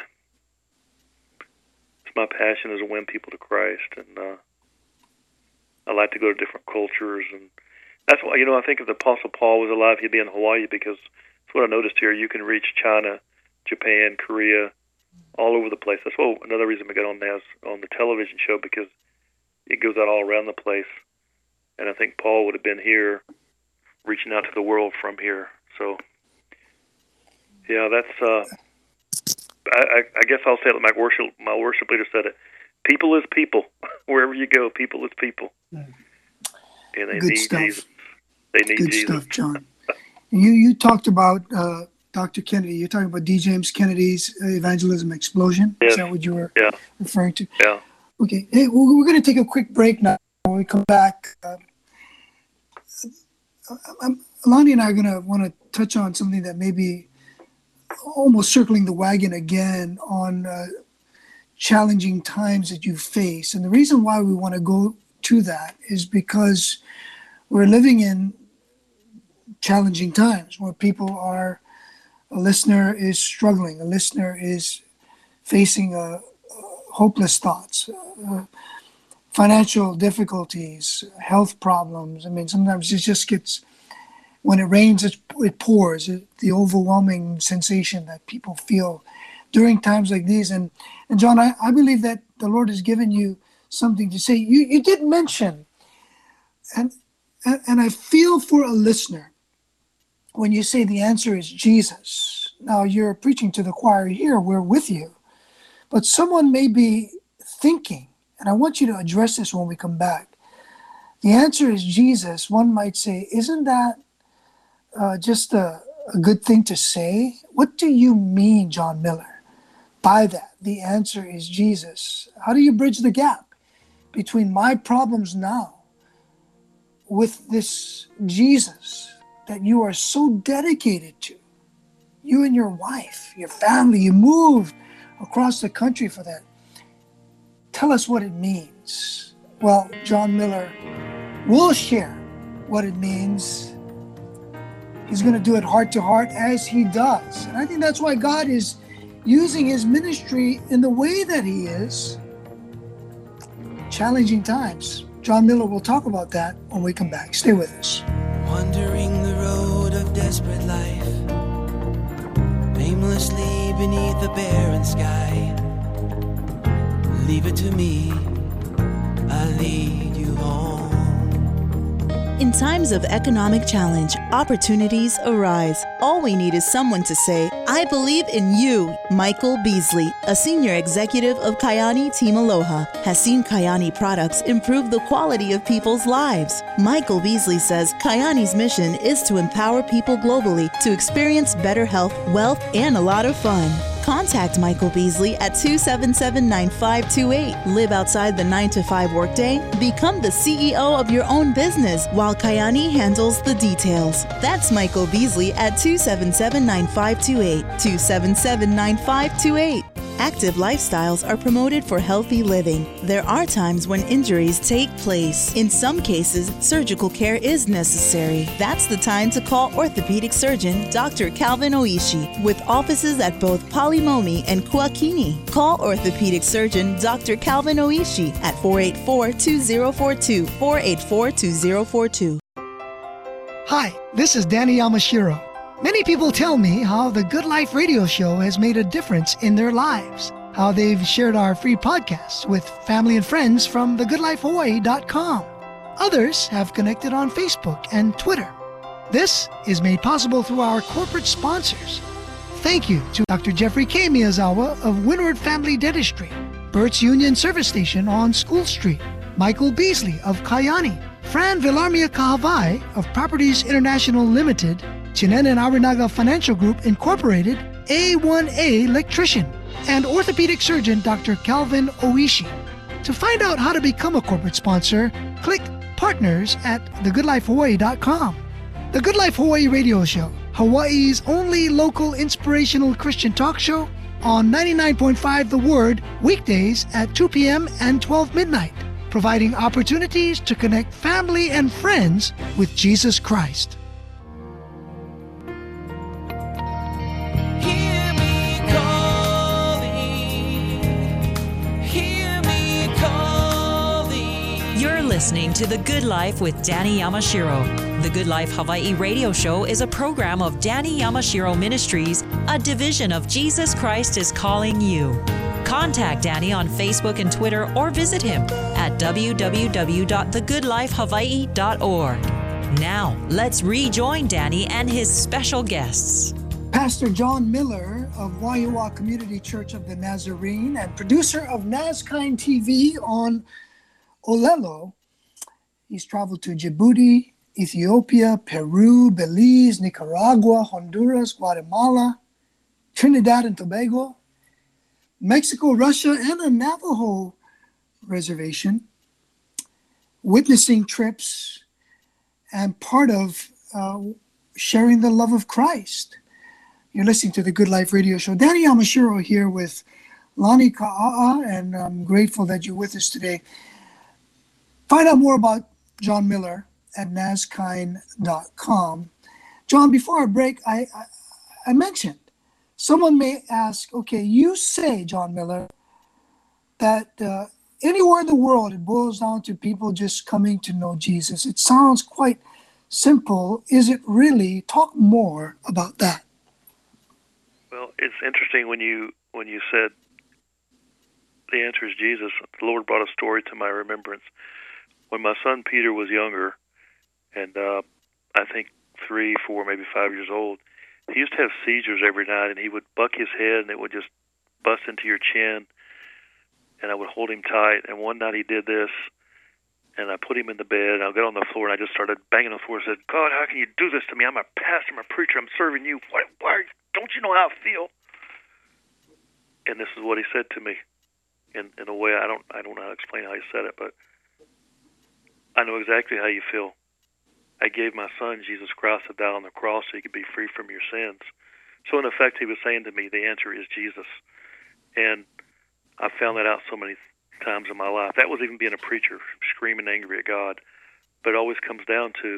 it's my passion is to win people to Christ, and I like to go to different cultures, and that's why, I think if the Apostle Paul was alive, he'd be in Hawaii, because that's what I noticed here. You can reach China, Japan, Korea, all over the place. That's another reason we got on the television show, because it goes out all around the place. And I think Paul would have been here, reaching out to the world from here. So, yeah, that's. I guess I'll say it like my worship leader said it. People is people. Wherever you go, people is people. And they Good need stuff. Jesus. They need Good Jesus. stuff, John. You talked about Dr. Kennedy. You're talking about D. James Kennedy's evangelism explosion. Yes. Is that what you were Yeah. referring to? Yeah. Okay. Hey, we're going to take a quick break now. When we come back, Alani and I are going to want to touch on something that may be almost circling the wagon again on challenging times that you face. And the reason why we want to go to that is because we're living in challenging times where a listener is struggling, a listener is facing hopeless thoughts, financial difficulties, health problems. I mean, sometimes it just gets, when it rains, it pours. The overwhelming sensation that people feel during times like these. And John, I believe that the Lord has given you something to say. You did mention, and I feel for a listener when you say the answer is Jesus. Now, you're preaching to the choir here. We're with you. But someone may be thinking, and I want you to address this when we come back. The answer is Jesus. One might say, isn't that just a good thing to say? What do you mean, John Miller, by that? The answer is Jesus. How do you bridge the gap between my problems now with this Jesus that you are so dedicated to? You and your wife, your family, you moved across the country for that. Tell us what it means. Well, John Miller will share what it means. He's going to do it heart to heart, as he does. And I think that's why God is using his ministry in the way that he is. Challenging times. John Miller will talk about that when we come back. Stay with us. Wandering the road of desperate life, aimlessly beneath a barren sky. Leave it to me, I'll lead you home. In times of economic challenge, opportunities arise. All we need is someone to say, I believe in you. Michael Beasley, a senior executive of Kyani Team Aloha, has seen Kyani products improve the quality of people's lives. Michael Beasley says Kyani's mission is to empower people globally to experience better health, wealth, and a lot of fun. Contact Michael Beasley at 277-9528. Live outside the 9-to-5 workday. Become the CEO of your own business while Kayani handles the details. That's Michael Beasley at 277-9528. 277-9528. Active lifestyles are promoted for healthy living. There are times when injuries take place. In some cases, surgical care is necessary. That's the time to call orthopedic surgeon Dr. Calvin Oishi, with offices at both Palimomi and Kuakini. Call orthopedic surgeon Dr. Calvin Oishi at 484-2042, 484-2042. Hi, this is Danny Yamashiro. Many people tell me how the Good Life radio show has made a difference in their lives, how they've shared our free podcasts with family and friends from thegoodlifehawaii.com. Others have connected on Facebook and Twitter. This is made possible through our corporate sponsors. Thank you to Dr. Jeffrey K. Miyazawa of Windward Family Dentistry, Burt's Union Service Station on School Street, Michael Beasley of Kayani, Fran Villarmia Kahavai of Properties International Limited, Chinen and Arinaga Financial Group Incorporated, A1A Electrician, and orthopedic surgeon Dr. Calvin Oishi. To find out how to become a corporate sponsor, click Partners at thegoodlifehawaii.com. The Good Life Hawaii Radio Show, Hawaii's only local inspirational Christian talk show, on 99.5 The Word, weekdays at 2 p.m. and 12 midnight, providing opportunities to connect family and friends with Jesus Christ. Listening to The Good Life with Danny Yamashiro. The Good Life Hawaii radio show is a program of Danny Yamashiro Ministries, a division of Jesus Christ is Calling You. Contact Danny on Facebook and Twitter or visit him at www.thegoodlifehawaii.org. Now, let's rejoin Danny and his special guests. Pastor John Miller of Waiua Community Church of the Nazarene and producer of NazKine TV on Olelo. He's traveled to Djibouti, Ethiopia, Peru, Belize, Nicaragua, Honduras, Guatemala, Trinidad and Tobago, Mexico, Russia, and a Navajo reservation, witnessing trips and part of sharing the love of Christ. You're listening to the Good Life Radio Show. Danny Yamashiro here with Lani Ka'a'a, and I'm grateful that you're with us today. Find out more about John Miller at nazkine.com. John, before our break, I mentioned, someone may ask, okay, you say, John Miller, that anywhere in the world it boils down to people just coming to know Jesus. It sounds quite simple. Is it really? Talk more about that. Well, it's interesting when you said the answer is Jesus. The Lord brought a story to my remembrance. When my son Peter was younger, and I think 3, 4, maybe 5 years old, he used to have seizures every night, and he would buck his head, and it would just bust into your chin, and I would hold him tight. And one night he did this, and I put him in the bed, and I got on the floor, and I just started banging on the floor and said, God, how can you do this to me? I'm a pastor, I'm a preacher, I'm serving you. Why don't you know how I feel? And this is what he said to me in a way I don't know how to explain how he said it, but I know exactly how you feel. I gave my son, Jesus Christ, to die on the cross so he could be free from your sins. So in effect, he was saying to me, the answer is Jesus. And I found that out so many times in my life. That was even being a preacher, screaming angry at God. But it always comes down to,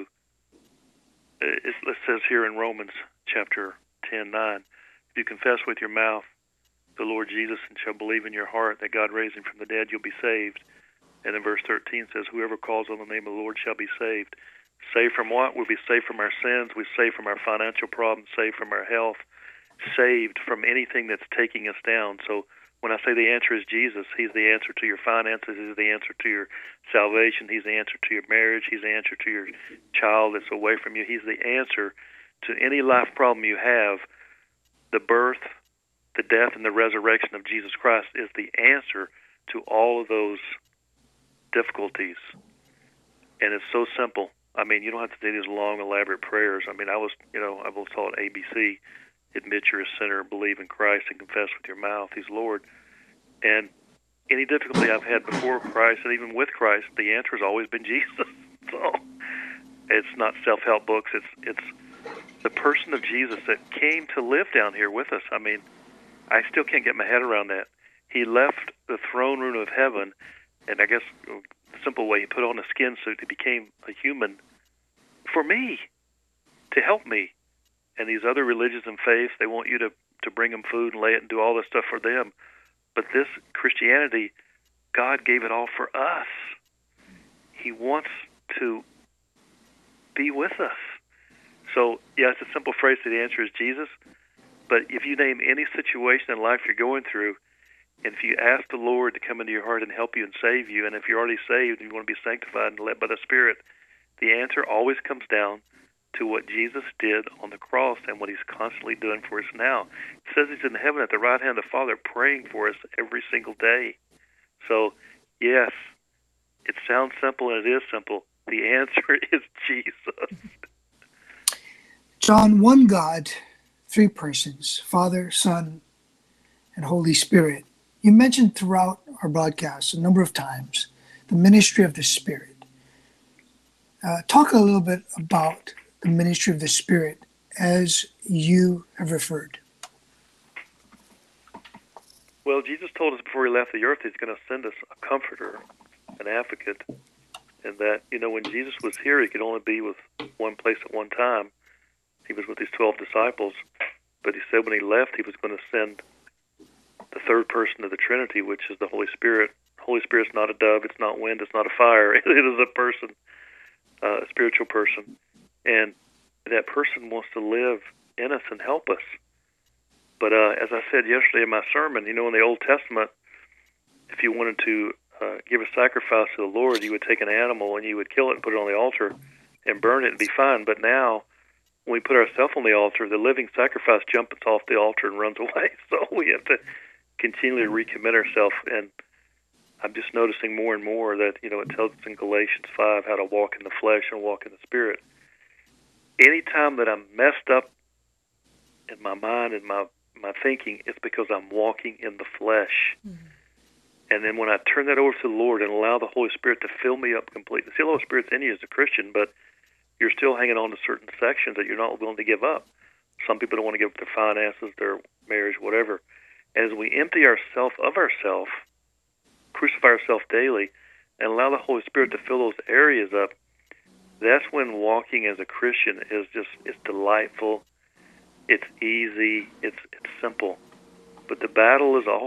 it says here in Romans chapter 10:9, if you confess with your mouth the Lord Jesus and shall believe in your heart that God raised him from the dead, you'll be saved. And then verse 13 says, whoever calls on the name of the Lord shall be saved. Saved from what? We'll be saved from our sins. We're saved from our financial problems, saved from our health, saved from anything that's taking us down. So when I say the answer is Jesus, he's the answer to your finances. He's the answer to your salvation. He's the answer to your marriage. He's the answer to your child that's away from you. He's the answer to any life problem you have. The birth, the death, and the resurrection of Jesus Christ is the answer to all of those difficulties. And it's so simple. I mean, you don't have to do these long, elaborate prayers. I mean, I was taught ABC, admit you're a sinner, believe in Christ, and confess with your mouth He's Lord. And any difficulty I've had before Christ and even with Christ, the answer has always been Jesus. So it's not self-help books. It's the person of Jesus that came to live down here with us. I mean, I still can't get my head around that. He left the throne room of heaven, and I guess the simple way, He put on a skin suit. He became a human for me, to help me. And these other religions and faiths, they want you to bring them food and lay it and do all this stuff for them. But this Christianity, God gave it all for us. He wants to be with us. So, yeah, it's a simple phrase that the answer is Jesus. But if you name any situation in life you're going through, and if you ask the Lord to come into your heart and help you and save you, and if you're already saved and you want to be sanctified and led by the Spirit, the answer always comes down to what Jesus did on the cross and what He's constantly doing for us now. It says He's in heaven at the right hand of the Father praying for us every single day. So, yes, it sounds simple and it is simple. The answer is Jesus. John, one God, three persons, Father, Son, and Holy Spirit. You mentioned throughout our broadcast a number of times the ministry of the Spirit. Talk a little bit about the ministry of the Spirit as you have referred. Well, Jesus told us before He left the earth He's going to send us a comforter, an advocate, and that, when Jesus was here, He could only be with one place at one time. He was with His 12 disciples, but He said when He left, He was going to send the third person of the Trinity, which is the Holy Spirit. Holy Spirit's not a dove, it's not wind, it's not a fire. It is a person, a spiritual person. And that person wants to live in us and help us. But as I said yesterday in my sermon, in the Old Testament, if you wanted to give a sacrifice to the Lord, you would take an animal and you would kill it and put it on the altar and burn it and be fine. But now, when we put ourselves on the altar, the living sacrifice jumps off the altar and runs away. So we have to continually recommit ourselves. And I'm just noticing more and more that, it tells us in Galatians 5 how to walk in the flesh and walk in the Spirit. Anytime that I'm messed up in my mind and my thinking, it's because I'm walking in the flesh. Mm-hmm. And then when I turn that over to the Lord and allow the Holy Spirit to fill me up completely. See, the Holy Spirit's in you as a Christian, but you're still hanging on to certain sections that you're not willing to give up. Some people don't want to give up their finances, their marriage, whatever. And as we empty ourselves of ourselves, crucify ourselves daily, and allow the Holy Spirit to fill those areas up, that's when walking as a Christian is it's delightful, it's easy, it's simple. But the battle is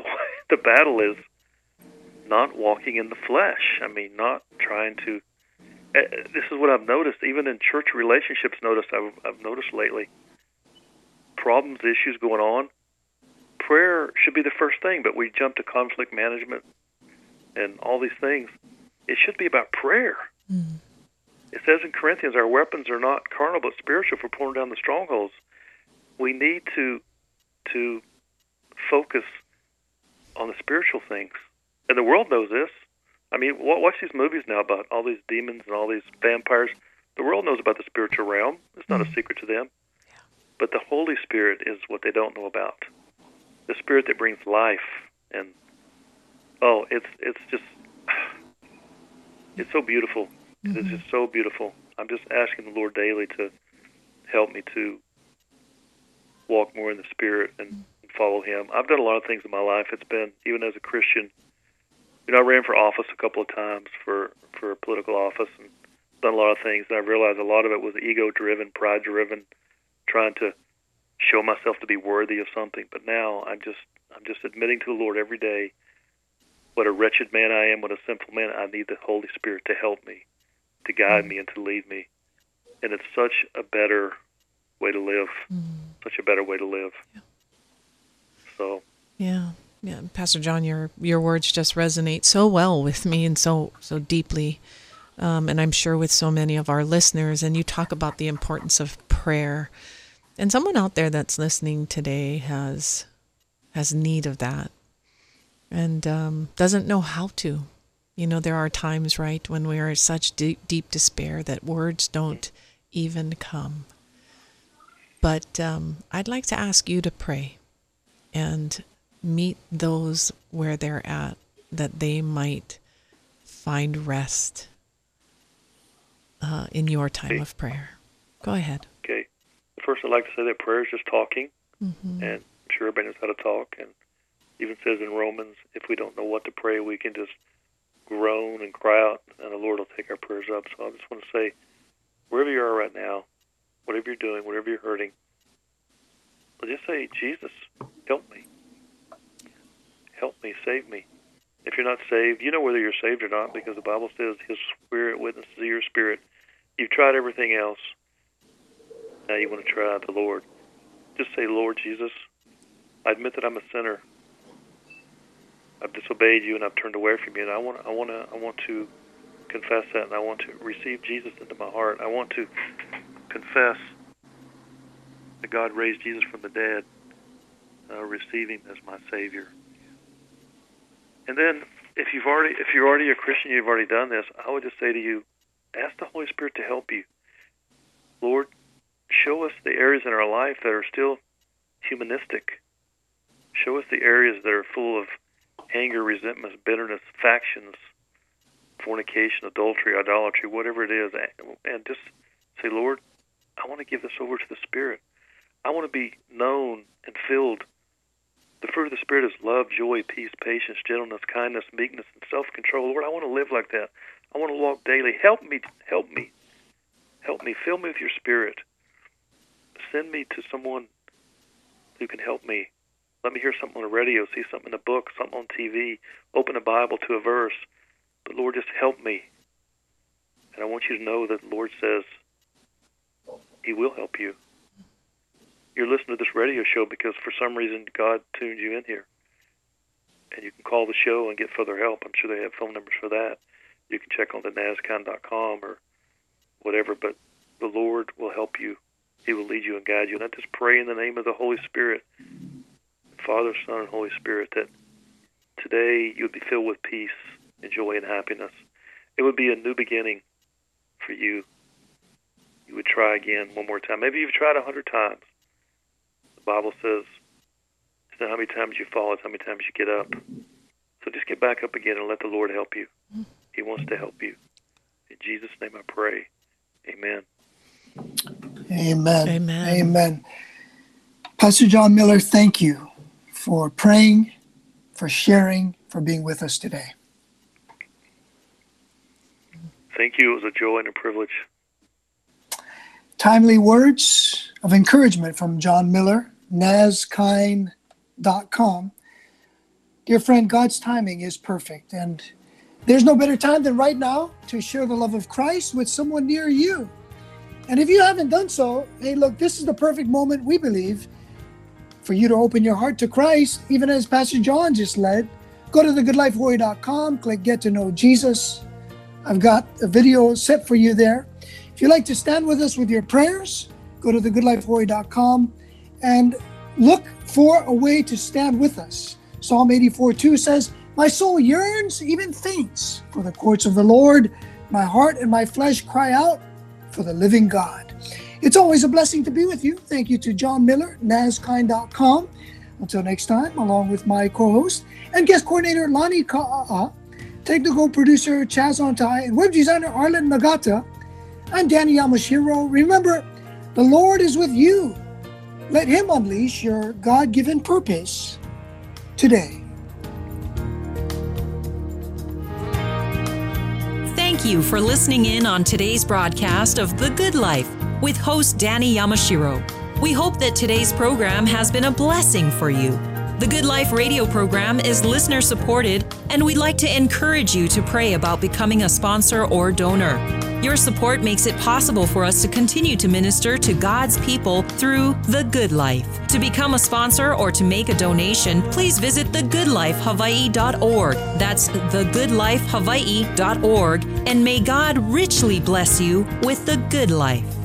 not walking in the flesh. I mean, not trying to. This is what I've noticed, even in church relationships. I've noticed lately, problems, issues going on. Prayer should be the first thing, but we jump to conflict management and all these things. It should be about prayer. Mm. It says in Corinthians, our weapons are not carnal but spiritual for pulling down the strongholds. We need to focus on the spiritual things. And the world knows this. I mean, watch these movies now about all these demons and all these vampires. The world knows about the spiritual realm. It's not a secret to them. But the Holy Spirit is what they don't know about. The Spirit that brings life. And, it's just, it's so beautiful. Mm-hmm. It is just so beautiful. I'm just asking the Lord daily to help me to walk more in the Spirit and follow Him. I've done a lot of things in my life. It's been, even as a Christian, I ran for office a couple of times for a political office and done a lot of things. And I realized a lot of it was ego-driven, pride-driven, trying to show myself to be worthy of something. But now I'm just admitting to the Lord every day what a wretched man I am, what a sinful man. I need the Holy Spirit to help me, to guide me, and to lead me. And it's such a better way to live. Such a better way to live. Yeah. So. Yeah. Yeah, Pastor John, your words just resonate so well with me and so deeply, and I'm sure with so many of our listeners. And you talk about the importance of prayer, and someone out there that's listening today has need of that, and doesn't know how to. There are times, right, when we are in such deep despair that words don't even come. But I'd like to ask you to pray and meet those where they're at, that they might find rest in your time of prayer. Go ahead. Okay. First, I'd like to say that prayer is just talking, and I'm sure everybody knows how to talk. And even says in Romans, if we don't know what to pray, we can just groan and cry out, and the Lord will take our prayers up. So I just want to say, wherever you are right now, whatever you're doing, whatever you're hurting, just say, Jesus, help me. Help me, save me. If you're not saved, you know whether you're saved or not, because the Bible says His Spirit witnesses to your spirit. You've tried everything else. Now you want to try out the Lord. Just say, Lord Jesus, I admit that I'm a sinner. I've disobeyed you and I've turned away from you, and I want to confess that, and I want to receive Jesus into my heart. I want to confess that God raised Jesus from the dead, receive Him as my Savior. And then, if you're already a Christian, you've already done this, I would just say to you, ask the Holy Spirit to help you. Lord, show us the areas in our life that are still humanistic. Show us the areas that are full of anger, resentment, bitterness, factions, fornication, adultery, idolatry, whatever it is. And just say, Lord, I want to give this over to the Spirit. I want to be known and filled. The fruit of the Spirit is love, joy, peace, patience, gentleness, kindness, meekness, and self-control. Lord, I want to live like that. I want to walk daily. Help me. Help me. Help me. Fill me with your Spirit. Send me to someone who can help me. Let me hear something on the radio, see something in a book, something on TV, open a Bible to a verse. But Lord, just help me. And I want you to know that the Lord says He will help you. You're listening to this radio show because for some reason God tuned you in here. And you can call the show and get further help. I'm sure they have phone numbers for that. You can check on the NASCON.com or whatever, but the Lord will help you. He will lead you and guide you. And I just pray in the name of the Holy Spirit, Father, Son, and Holy Spirit, that today you would be filled with peace and joy and happiness. It would be a new beginning for you. You would try again one more time. Maybe you've tried 100 times. The Bible says it's not how many times you fall, it's how many times you get up. So just get back up again and let the Lord help you. He wants to help you. In Jesus' name I pray. Amen. Amen. Amen. Amen. Pastor John Miller, thank you for praying, for sharing, for being with us today. Thank you. It was a joy and a privilege. Timely words of encouragement from John Miller, NASCON.com. Dear friend, God's timing is perfect, and there's no better time than right now to share the love of Christ with someone near you. And if you haven't done so, hey, look, this is the perfect moment, we believe, for you to open your heart to Christ, even as Pastor John just led. Go to thegoodlifewarrior.com, click Get to Know Jesus. I've got a video set for you there. If you'd like to stand with us with your prayers, go to thegoodlifewarrior.com and look for a way to stand with us. Psalm 84:2 says, my soul yearns, even faints, for the courts of the Lord. My heart and my flesh cry out for the living God. It's always a blessing to be with you. Thank you to John Miller, NASCON.com. Until next time, along with my co-host and guest coordinator Lonnie Ka'a'a, technical producer Chaz Ontai, and web designer Arlen Nagata, I'm Danny Yamashiro. Remember, the Lord is with you. Let Him unleash your God-given purpose today. Thank you for listening in on today's broadcast of The Good Life with host Danny Yamashiro. We hope that today's program has been a blessing for you. The Good Life radio program is listener supported, and we'd like to encourage you to pray about becoming a sponsor or donor. Your support makes it possible for us to continue to minister to God's people through The Good Life. To become a sponsor or to make a donation, please visit thegoodlifehawaii.org. That's thegoodlifehawaii.org, and may God richly bless you with the good life.